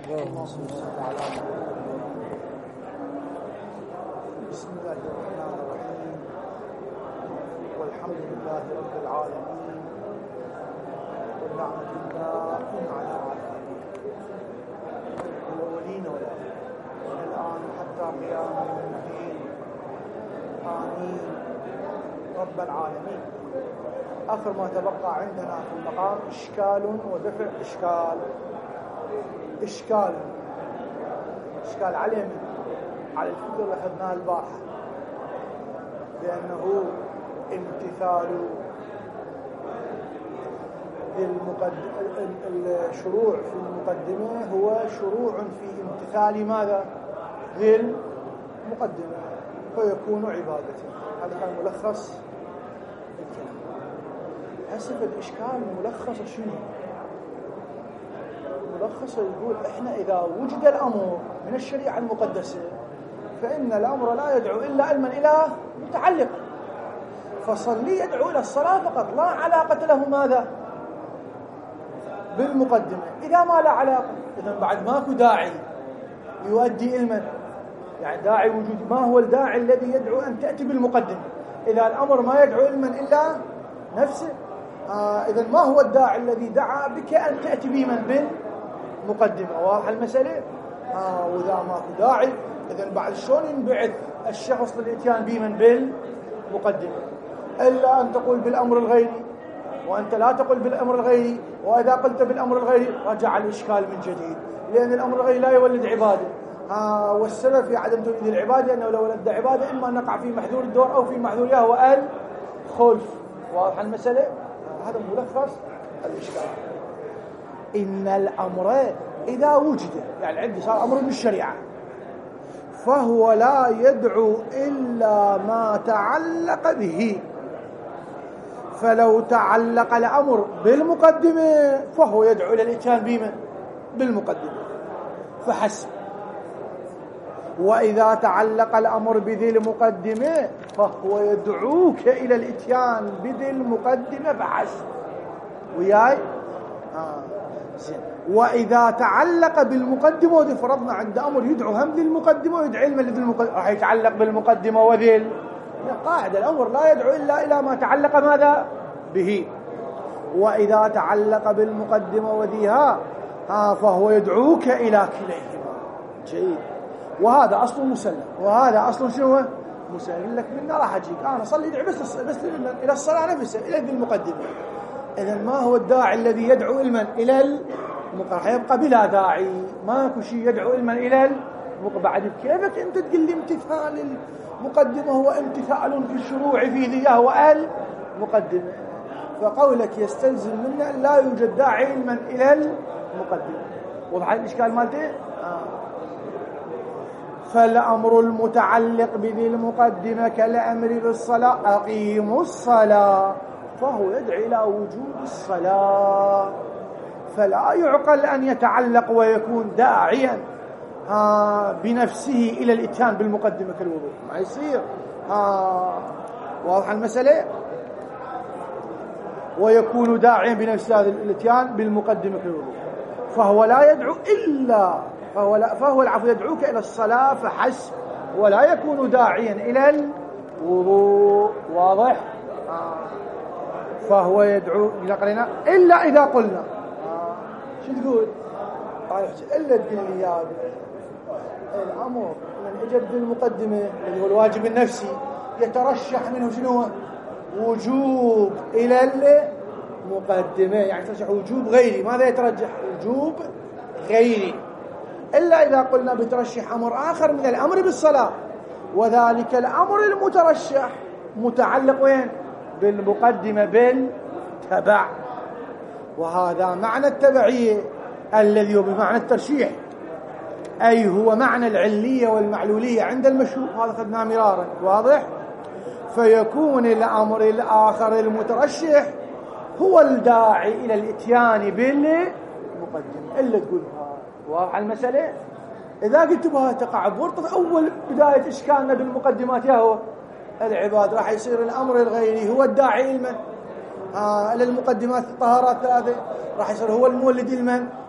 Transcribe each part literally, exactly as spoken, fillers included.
اللهم صل على محمد. بسم الله الرحمن الرحيم، والحمد لله رب العالمين، والنعمة دائم على العالمين الأولين والآخرين من الآن حتى قيام يوم الدين. آمين رب العالمين. آخر ما تبقى عندنا في المقام إشكال ودفع إشكال. إشكال إشكال على من؟ على الفكر اللي أخذناه البارحة، بأنه امتثال الشروع في المقدمة هو شروع في امتثال ماذا؟ ذي المقدمة، فيكون عبادة. هذا كان ملخص الكلام. حسب الإشكال ملخص شنو؟ ملخص يقول إحنا إذا وجد الأمر من الشريعة المقدسة فإن الأمر لا يدعو إلا علما إلى متعلق، فصلي يدعو إلى الصلاة فقط، لا علاقة له ماذا؟ بالمقدمة. إذا ما لا علاقة إذن بعد ماكو داعي يؤدي علما، يعني داعي وجود. ما هو الداعي الذي يدعو أن تأتي بالمقدمة إذا الأمر ما يدعو علما إلا نفسه؟ آه إذن ما هو الداعي الذي دعا بك أن تأتي بمن بالمقدمة؟ واضح المسألة؟ آه وإذا ماكو داعي إذن بعد شلون ينبعث الشخص للإتيان بمن بالمقدمة؟ إلا أن تقول بالأمر الغيري، وأنت لا تقول بالأمر الغيري، وإذا قلت بالأمر الغيري رجع الإشكال من جديد، لأن الأمر الغيري لا يولد عبادة. آه والسبب في عدم توليد العبادة أنه لو ولد عبادة إما نقع في محذور الدور أو في محذورها هو الخلف. واضح المسألة؟ آه هذا ملخص الإشكال. إن الأمر إذا وجد، يعني عندي صار أمر بالشريعة، فهو لا يدعو إلا ما تعلق به. فلو تعلق الأمر بالمقدمة فهو يدعو إلى الإتيان بمن؟ بالمقدمة فحسب. وإذا تعلق الأمر بذي المقدمة فهو يدعوك إلى الإتيان بذي المقدمة فحسب. وياي؟ آه. زين. وإذا تعلق بالمقدمة، وذي فرضنا عند أمر يدعو هم ذي المقدمة ويدعي علما لذي المقدمة، راح يتعلق بالمقدمة وذي قاعدة. الأمر لا يدعو إلا إلى ما تعلق ماذا؟ به. وإذا تعلق بالمقدمة وذيها ها فهو يدعوك إلى كليهما. جيد. وهذا أصل مسلم، وهذا أصل شنو؟ مسلم. لك منا راح أجيك أنا صلي ادعي بس بس إلى الصلاة نفسها، إلى ذي المقدمة. إذن ما هو الداعي الذي يدعو علما إلى المقدمة؟ يبقى بلا داعي، ماكو شيء يدعو علما إلى المقدمة. بعد كيفك أنت تقول لي امتثال المقدمة هو امتثال في الشروع في ذيها والمقدمة؟ فقولك يستلزم منا لا يوجد داعي علما إلى المقدمة. وبعد الإشكال مالته آه. فالأمر المتعلق بذي المقدمة كالأمر بالصلاة أقيموا الصلاة، فهو يدعي إلى وجوب الصلاة. فلا يعقل أن يتعلق ويكون داعيا آه بنفسه إلى الإتيان بالمقدمة كالوضوء، ما يصير. آه واضح المسألة؟ ويكون داعيا بنفسه الإتيان بالمقدمة كالوضوء، فهو لا يدعو إلا فهو, لا فهو العفو يدعوك إلى الصلاة فحسب، ولا يكون داعيا إلى الوضوء. واضح؟ آه. فهو يدعو لقرنا إلا إذا قلنا آه. شو تقول؟ إلا تقول لي يا الأمر من أجد المقدمة اللي هو الواجب النفسي يترشح منه شنو؟ وجوب إلى المقدمة، يعني ترشح وجوب غيري. ماذا يترجح؟ وجوب غيري. إلا إذا قلنا بترشح أمر آخر من الأمر بالصلاة، وذلك الأمر المترشح متعلق وين؟ بالمقدمة بالتبع. وهذا معنى التبعية الذي هو بمعنى الترشيح، أي هو معنى العلية والمعلولية عند المشهور، هذا خذناه مرارا. واضح؟ فيكون الأمر الآخر المترشح هو الداعي إلى الإتيان بالمقدمة. إلا تقولها. واضح المسألة؟ إذا قلت بها تقع بورطة أول بداية إشكالنا بالمقدمات يا هو العباد، راح يصير الأمر الغيري هو الداعي المن آه للمقدمات الطهارات ثلاثة، راح يصير هو المولد المن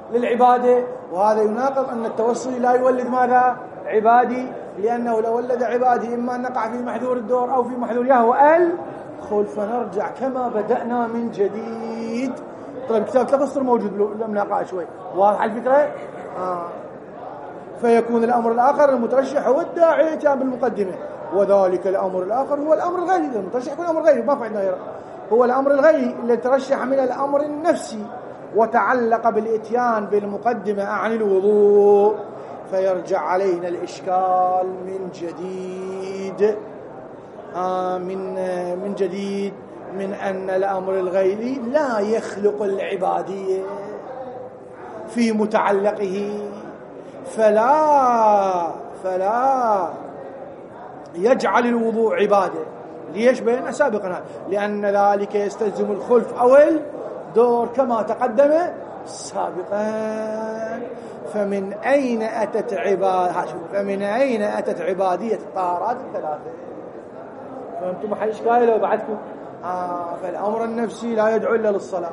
للعبادة، وهذا يناقض أن التوصل لا يولد ماذا؟ عبادي، لأنه لو ولد عبادي إما أن نقع في محذور الدور أو في محذور يهوى الخلف، فنرجع كما بدأنا من جديد. طيب كتاب تفسر موجود لم نقع شوي، واضح الفكرة؟ آه. فيكون الأمر الآخر المترشح هو الداعي كان بالمقدمة، وذلك الأمر الآخر هو الأمر الغيري. المترشح يكون أمر غيري، ما في عندنا هو الأمر الغيري اللي ترشح من الأمر النفسي وتعلق بالإتيان بالمقدمة عن الوضوء، فيرجع علينا الإشكال من جديد آه من من جديد من أن الأمر الغيري لا يخلق العبادية في متعلقه، فلا فلا يجعل الوضوء عبادة. ليش؟ بينا سابقا لأن ذلك يستلزم الخلف أو الدور كما تقدم سابقا. فمن أين أتت عباد فمن أين أتت عبادية الطهارات الثلاثة؟ فهمتم محل إشكال لو بعدكم؟ آه فالأمر النفسي لا يدعو إلا للصلاة،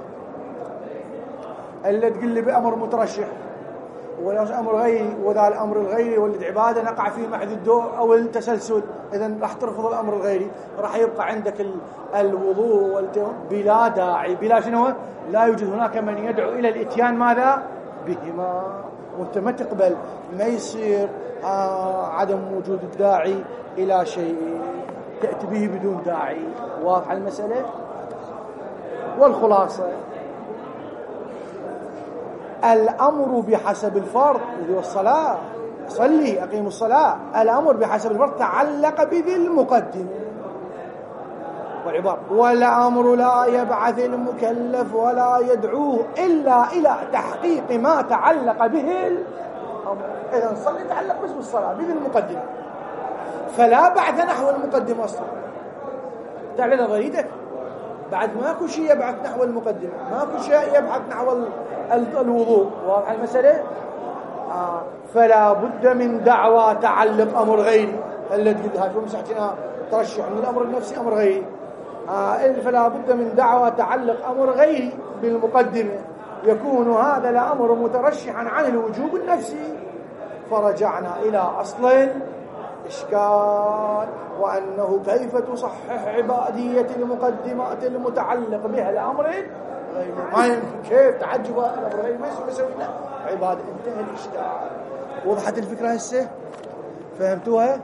اللي تقول لي بأمر مترشح ولا أمر غيري، وذا الأمر الغيري ولد عبادة نقع فيه محذ الدور أو التسلسل، إذن راح ترفض الأمر الغيري، راح يبقى عندك الوضوء بلا داعي، بلا شنو؟ لا يوجد هناك من يدعو إلى الإتيان ماذا؟ بهما، وانت ما تقبل، ما يصير آه عدم وجود الداعي إلى شيء تأتي به بدون داعي. واضح المسألة؟ والخلاصة الأمر بحسب الفرض الذي هو الصلاة، صلي أقيموا الصلاة، الأمر بحسب الفرض تعلق بذي المقدم والعبارة، والأمر لا يبعث المكلف ولا يدعوه إلا إلى تحقيق ما تعلق به الأمر. إذن صلي تعلق بس بالصلاة بذي المقدم، فلا بعث نحو المقدم أصلا، تعلن غريدك بعد ماكو شيء يبعث نحو المقدمة، ماكو شيء يبعث نحو الوضوء. واضح المسألة؟ آه. فلا بد من دعوى تعلق أمر غيري، اللي تقول هاي شو مسحتنا ترشح من الأمر النفسي أمر غيري، آه. فلا بد من دعوى تعلق أمر غيري بالمقدمة، يكون هذا الأمر مترشحا عن الوجوب النفسي. فرجعنا إلى أصل إشكال، وأنه كيف تصحح عبادية المقدمات المتعلق بها الأمر غير ما يمكن، كيف تعجب الأمر غير ما يسوي له عبادة. انتهى الإشكال. وضحت الفكرة هسه؟ فهمتوها؟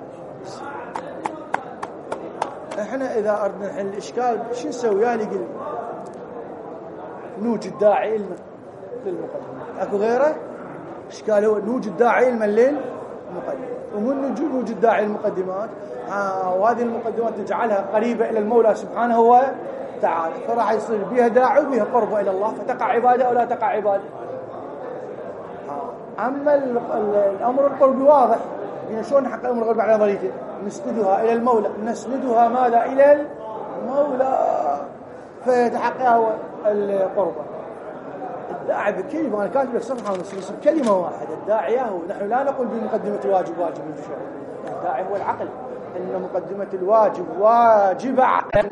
احنا إذا أردنا نحل الإشكال شو نسوي؟ يعني قل نوجد داعي علما للمقدمة، أكو غيره؟ إشكال هو نوجد داعي علما للمقدمة، ومن وجود داعي المقدمات آه وهذه المقدمات نجعلها قريبة إلى المولى سبحانه وتعالى، فراح يصير بها داعي وبها قربة إلى الله، فتقع عبادة أو لا تقع عبادة. آه. أما الأمر القربي واضح، يعني شلون نحقق الأمر القربي على نظريته؟ نسندها إلى المولى، نسندها ماذا؟ إلى المولى، فيتحقق القربة. الداعي بكلمة، أنا كاتب لك صفحة ونص بس بكلمة واحدة، الداعي هو، نحن لا نقول بمقدمة الواجب واجب الشرع، الداعي هو العقل، إن مقدمة الواجب واجبة على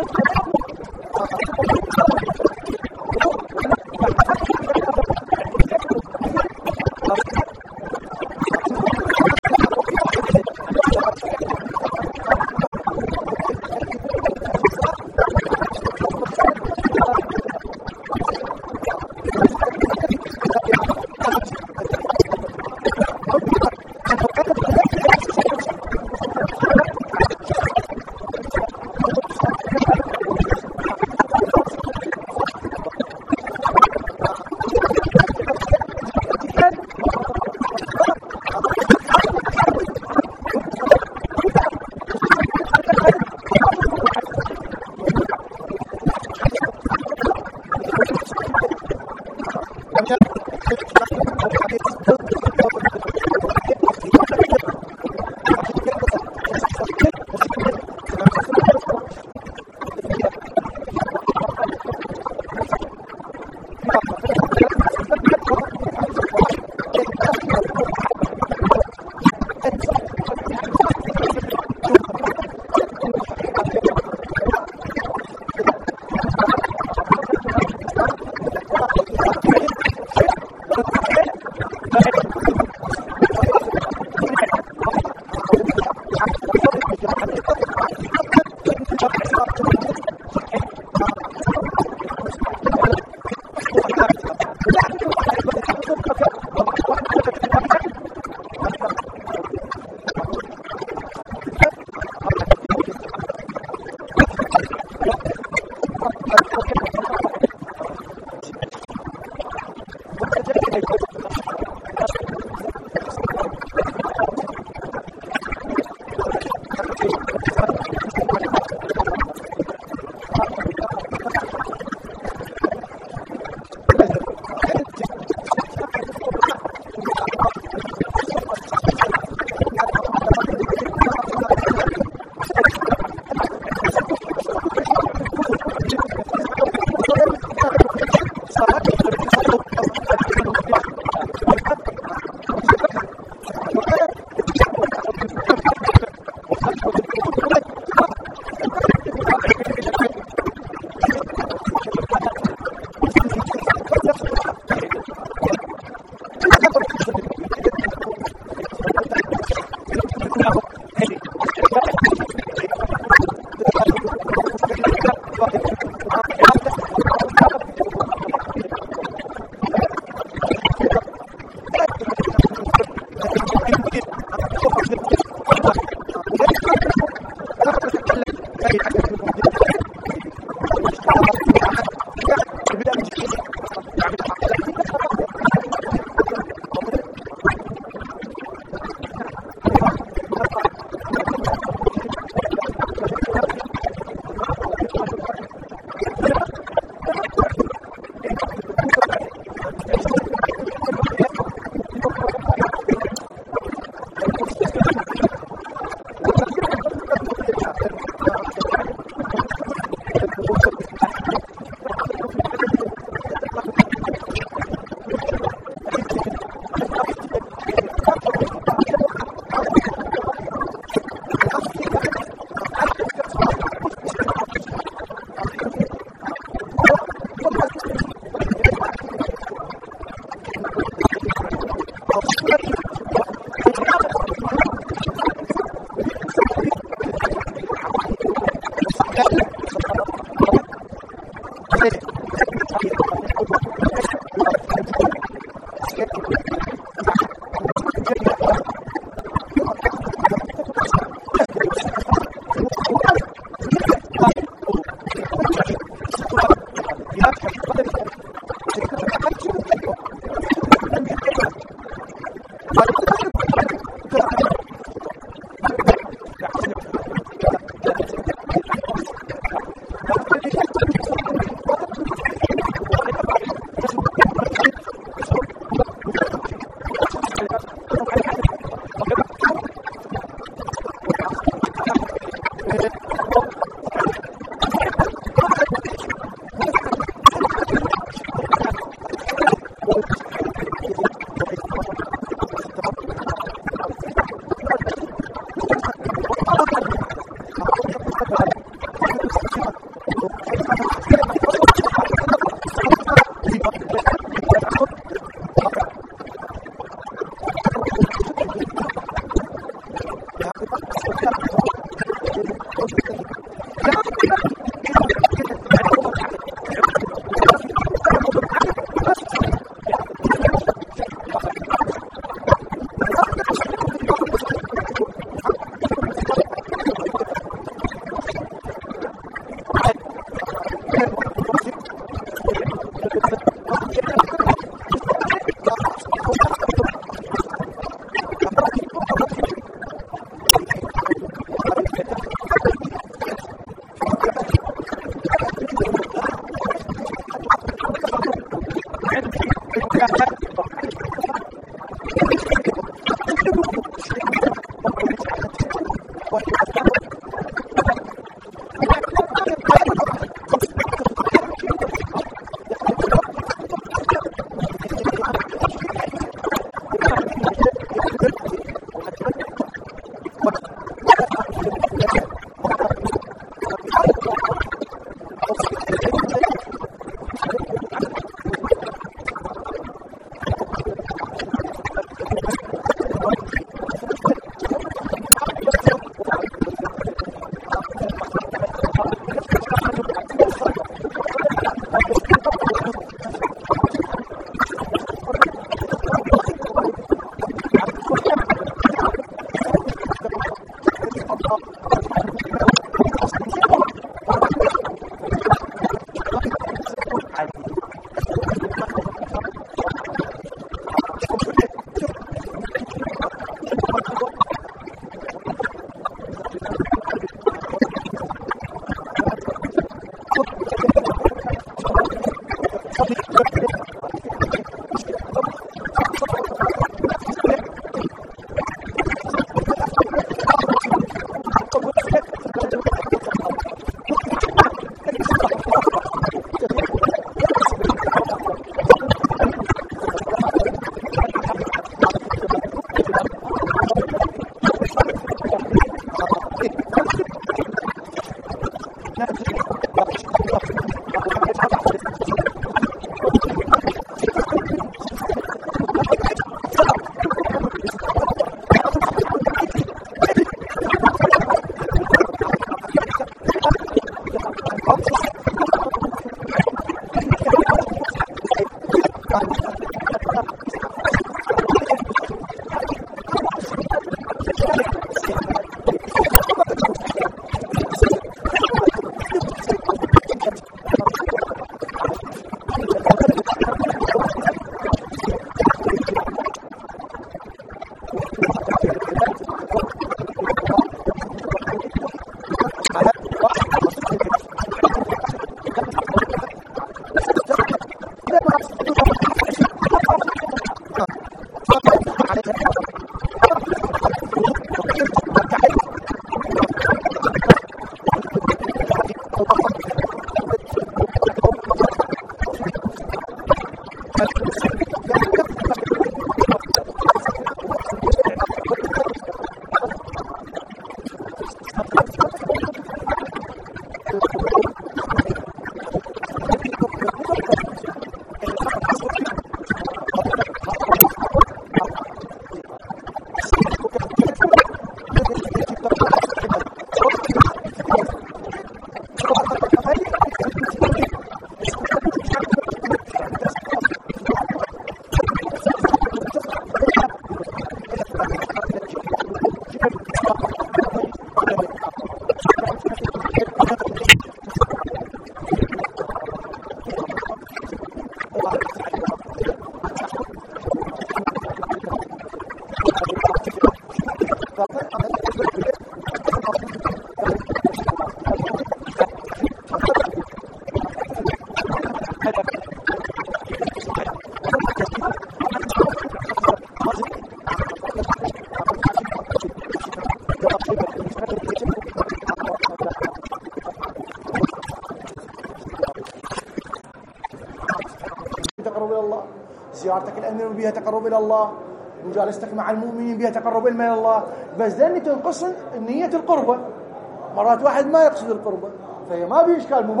تقرب إلى الله، زيارتك الأمير بها تقرب إلى الله، مجالستك مع المؤمنين بها تقرب إلى الله. بس ذني تنقصن النية القربة. مرات واحد ما يقصد القربة، فهي ما بإشكال، مباح،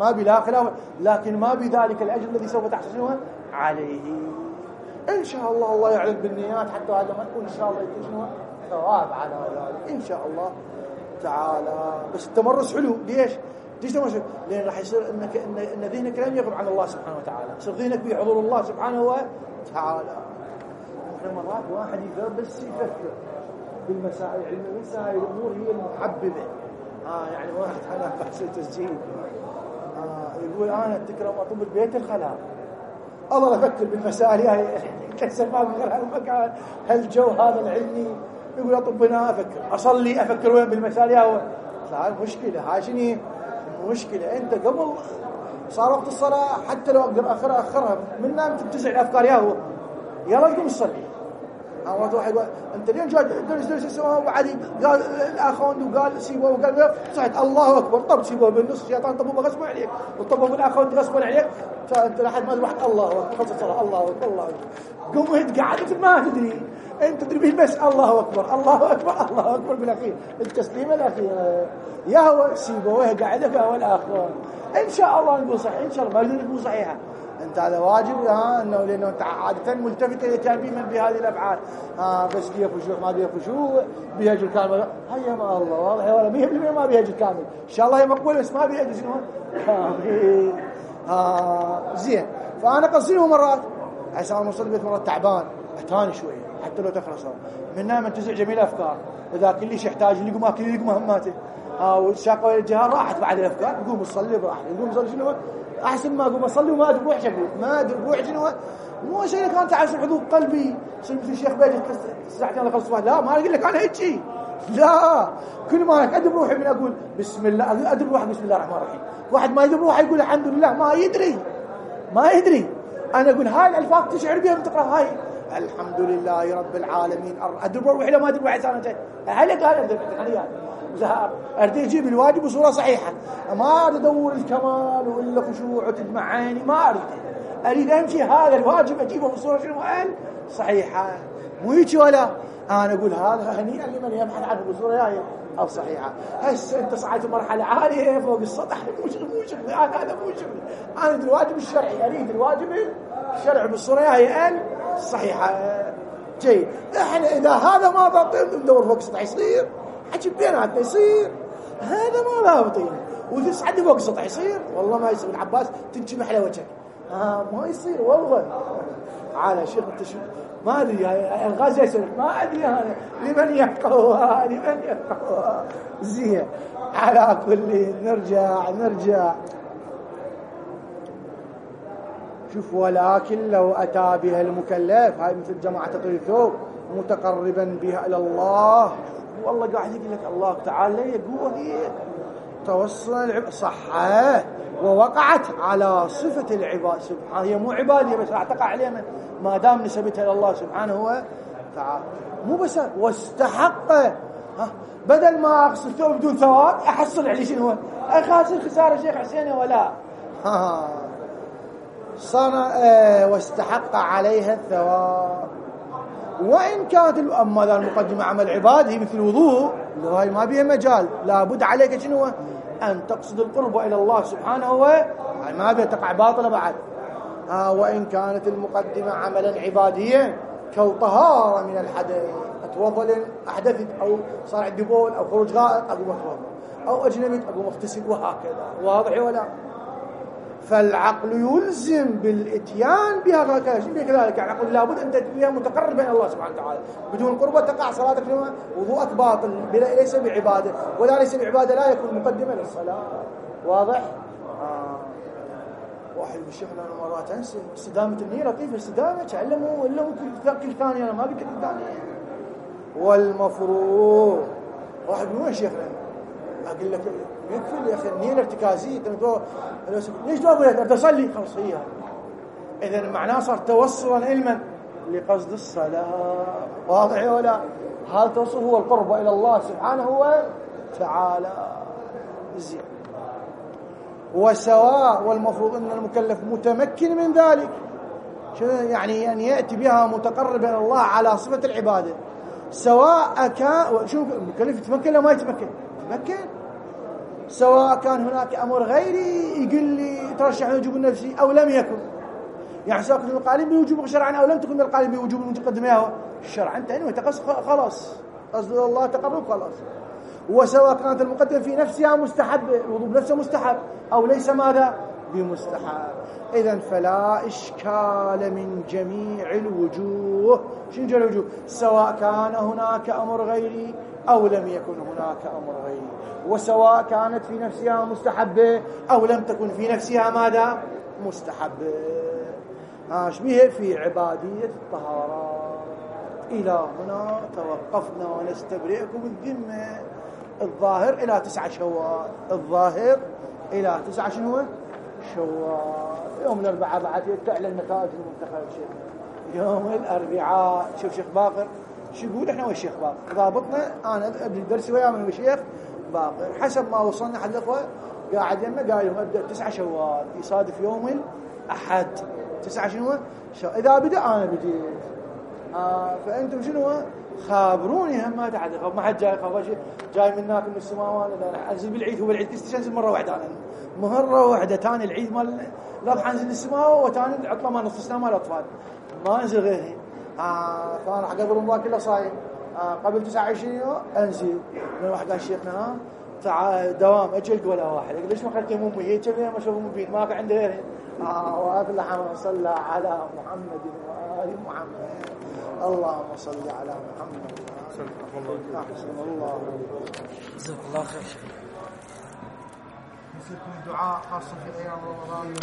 ما بلا خلاف، لكن ما بذلك الأجر الذي سوف تحصلون عليه. إن شاء الله الله يعلم بالنيات، حتى هذا ما نقول إن شاء الله يكون شنو ثواب على ذلك إن شاء الله تعالى. بس التمرس حلو. ليش؟ ليش تمرس؟ لأن راح يصير إنك إن إن ذهنك لم يغب عن الله سبحانه وتعالى، يصير ذهنك بحضور الله سبحانه وتعالى. ممكن مرات واحد يقدر بس يفكر بالمسائل العلمية، مسائل الأمور هي المحببة. آه يعني واحد أنا قصة تسجيل آه يقول أنا تكرم أطب البيت الخلاء، الله أفكر بالمسائل هاي كسر ما بغير هالمكان هالجو هذا العلمي، يقول أطب هنا أفكر، أصلي أفكر وين بالمسائل هاي. هاي مشكلة، هاي شنو مشكلة؟ أنت قبل صار وقت الصلاة حتى لو أقدر أخرها أخرها من نام تتسع الأفكار ياهو يلا قم الصلي. أول واحد أنت اليوم جاد درس درس السماء وبعد قال الآخوان وقال سيبوه وقال صحت الله أكبر، طب سيبوه بالنص الشيطان طبوا غصبوا عليك وطبوا بالآخوان غصبوا عليك، فأنت لحد ما تروح الله أكبر خلص الصلاة الله أكبر الله أكبر قم وانت قاعد أنت ما تدري أنت تدري بس الله أكبر الله أكبر الله أكبر بالأخير التسليمة الأخيرة يا هو سيبوه قاعدك هو الآخوان. إن شاء الله نقول صحيح إن شاء الله ما نقول صحيحة. أنت هذا واجب ها إنه لأنه أنت عادة ملتفت إلى تنبيه بهذه الأفعال. ها بس بيها خشوع ما بيها خشوع بيها جل كامل هيا ما الله واضح ولا مية بالمية ما بيها جل كامل إن شاء الله هي مقبولة بس ما بيها جل شنو كامل. ها زين. فأنا قصيره مرات عشان المصلي بيت مرات تعبان أتاني شوية حتى لو تخلص من نام تزع جميل أفكار إذا كل شيء يحتاج اللي يقوم أكل يقوم مهماته. ها والشاقة الجهار راحت بعد الأفكار يقوم يصلي براحته يقوم يصلي شنو أحسن ما أقوم أصلي وما أدري روح شكله ما أدري روح شنو مو شيء كان تعرف حضور قلبي صرت مثل الشيخ بيجي ساعتين أنا خلص لا ما أقول لك أنا هيك شيء لا كل ما أنا أدري روحي من أقول بسم الله أدري روحي بسم الله الرحمن الرحيم. واحد ما يدري روحي يقول الحمد لله ما يدري ما يدري. أنا أقول هاي الألفاظ تشعر بها بتقرأ هاي الحمد لله رب العالمين أدري روحي لو ما أدري روحي سنة جاي هاي لك هاي أدري حاليا زهار أردي أجيب الواجب بصورة صحيحة ما أريد أدور الكمال وإلا خشوع وتدمعاني ما أريد أريد أمشي هذا الواجب أجيبه بصورة شنو صحيحة مو هيك ولا أنا أقول هذا هنيئا لمن يبحث عنه بصورة هاي أو صحيحة. هسه أنت صعدت مرحلة عالية فوق السطح مو شغل مو شغل هذا مو شغل أنا أريد الواجب الشرعي أريد الواجب الشرعي بالصورة هاي الصحيحة. جيد. إحنا إذا هذا ما ضبط ندور فوق السطح يصير حكي بيناتنا يصير هذا ما ضابطين وتسعد فوق السطح يصير والله ما يصير. العباس تنشمح على وجهك آه ما يصير والله على شيخ انت شو ما ادري الغاز يصير ما ادري انا لمن يحقوها لمن يحقوها زين. على كل نرجع نرجع شوف ولكن لو اتى بها المكلف هاي مثل جماعه تطير ثوب متقربا بها الى الله والله قاعد يقول لك الله تعالى يقول هي توصل العب صحة ووقعت على صفة العباد سبحانه هي مو عبادية بس راح تقع عليها ما دام نسبتها إلى الله سبحانه وتعالى مو بس واستحق ها بدل ما أغسل ثوب بدون ثواب أحصل عليه شنو هو أخاسر خسارة شيخ حسين ولا ها صار اه واستحق عليها الثواب. وإن كانت أما ذا المقدمة عمل عباد هي مثل الوضوء هاي ما بيها مجال لابد عليك شنو أن تقصد القرب إلى الله سبحانه وتعالى ما بيها تقع باطلة بعد. آه وإن كانت المقدمة عملا عباديا كالطهارة من الحدث أتوضأ أحدثت أو صار عندي بول أو خروج غائط أقوم أتوضأ أو أجنبت أقوم أغتسل وهكذا واضح ولا. فالعقل يلزم بالاتيان بها كذلك يعني عقل لابد أن تتبيها متقرب إلى الله سبحانه وتعالى بدون قربة تقع صلاتك وضوءك باطل ليس بعبادة ولا ليس بعبادة لا يكون مقدمة للصلاة واضح. آه. واحد من الشيخ أنا مرات أنسى استدامة النية لطيفة استدامة علموا علموا كل ثانية أنا ما بكل ثانية والمفروض واحد من وين شيخنا أقول لك يكفي يا أخي النية الارتكازية ليش ما أقول لك تصلي خلص هي إذا معناه صار توصلا علما لقصد الصلاة واضح ولا. هذا التوصل هو القرب إلى الله سبحانه وتعالى زين. وسواء والمفروض أن المكلف متمكن من ذلك يعني أن يأتي بها متقربا إلى الله على صفة العبادة سواء كان شوف المكلف يتمكن ولا ما يتمكن يتمكن سواء كان هناك أمر غيري يقول لي ترشح لوجوب النفسي أو لم يكن، يعني سواء كنت من القائلين بوجوب شرعا أو لم تكن من القائلين بوجوب المتقدم إياه الشرع، انتهى وتقص خلاص، قصد الله تقرب خلاص. وسواء كانت المقدمة في نفسها مستحب، الوضوء بنفسه مستحب أو ليس ماذا بمستحب، إذن فلا إشكال من جميع الوجوه. شنو جميع الوجوه؟ سواء كان هناك أمر غيري أو لم يكن هناك أمر غيري، وسواء كانت في نفسها مستحبة أو لم تكن في نفسها ماذا مستحبة. ايش به في عبادية الطهارة. إلى هنا توقفنا ونستبرئكم الذمة. الظاهر إلى تسعة شوال، الظاهر إلى تسعة شنو شوال. يوم الأربعاء بعد تعلن النتائج المنتخبة شيخ. يوم الأربعاء شوف شيخ باقر شو يقول، احنا والشيخ باقر ضابطنا، أنا أبدي درسي وياه من الشيخ باقر حسب ما وصلنا حد الأخوة قاعد يمنا قال يوم أبدأ تسعة شوال يصادف يوم الأحد تسعة شنو شو. إذا بدأ أنا بديت آه فأنتم شنو خابروني هم ما تعد ما حد جاي خبر شيء جاي منك من السماوات. أنا أنزل بالعيد، هو العيد كنت أنزل مرة واحدة، أنا مرة واحدة تاني العيد مال لا راح أنزل السماوات وتاني العطلة ما نصف سنة مال الأطفال ما أنزل غيري. آه فأنا حق رمضان كله صايم آه قبل تسعة وعشرين أنزل. من واحد قال شيخنا ها تعال دوام أجل ولا واحد، قال ليش ما خلت أمي هي كذا ما شوف أمي ما في عنده غيري. آه وأفلح من صلى على محمد وآل محمد. اللهم صل على محمد أحسن الله. جزاك الله خير. نسيكم الدعاء خاصة في أيام رمضان.